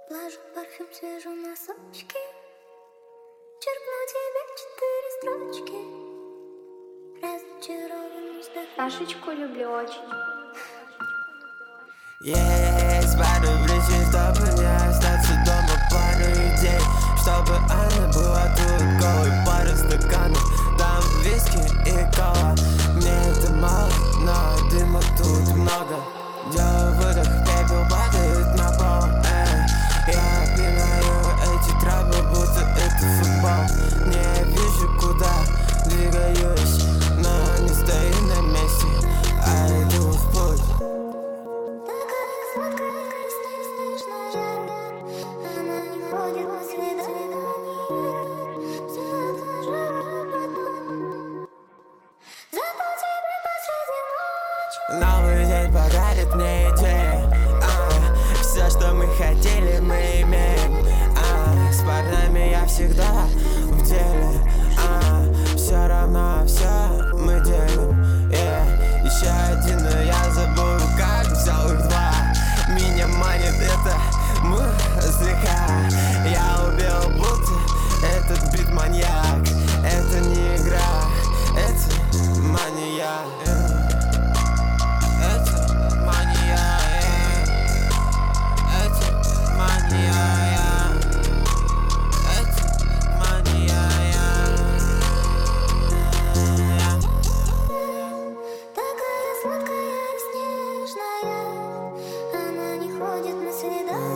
Положу парфюм, свяжу носочки, черкну тебе 4 строчки. Разочарованный вздох. Сашечку люблю очень. Есть пару причин, чтобы не остаться дома пару дней, чтобы она была тут голой. Пару стаканов, там виски и кола. Мне это мало, но дыма тут много. Делаю выдох, пепел падает на пол. Я пинаю эти травы, будто это футбол. Не вижу, куда двигаюсь, но не стою на месте, а иду в путь. Такая сладкая, снежная, она не ходит на свидание. Сладкая жара, зато тебе посреди ночи. Новый день подарит мне идеи. Все, что мы хотели, мы имеем. С парнями я всегда в деле. Все равно все мы делим. Еще один, но я забыл, как взял их два. Меня манит это музыка. Я убил будто этот бит маньяк. Это не игра, это мания. Это мания. Это мания. Это мания. Такая сладкая, снежная, она не ходит на свидание.